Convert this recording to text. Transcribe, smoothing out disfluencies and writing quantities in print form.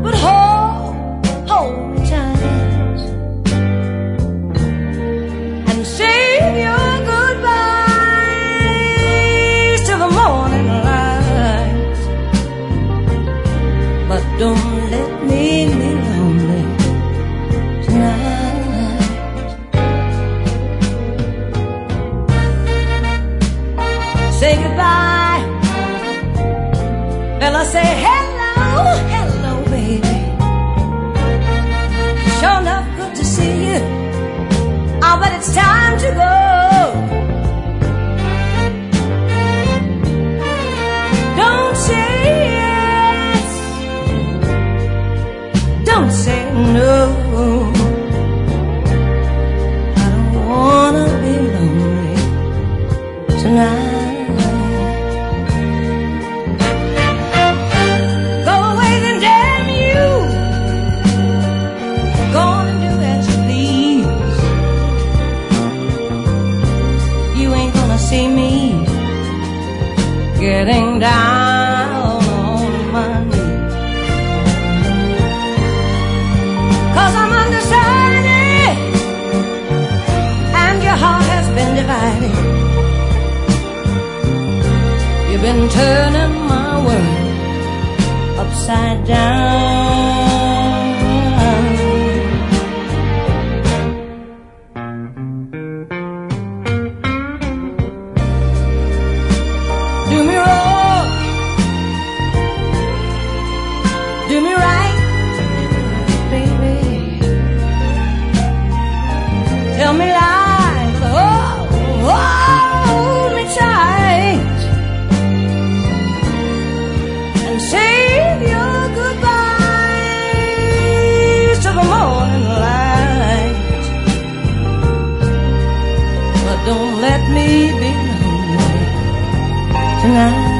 but hold me tight and save your goodbyes till the morning light. But don't let me be lonely tonight. Say goodbye, fella, say hello, hello, baby. Sure enough, good to see you. Oh, but it's time to go. Don't say yes, don't say no. I don't wanna be lonely tonight. See me getting down on my knees, 'cause I'm undecided and your heart has been divided. You've been turning my world upside down. Do me wrong, do me right, baby. Tell me lies, hold me tight and save your goodbyes till the morning light. But don't let me be lonely tonight.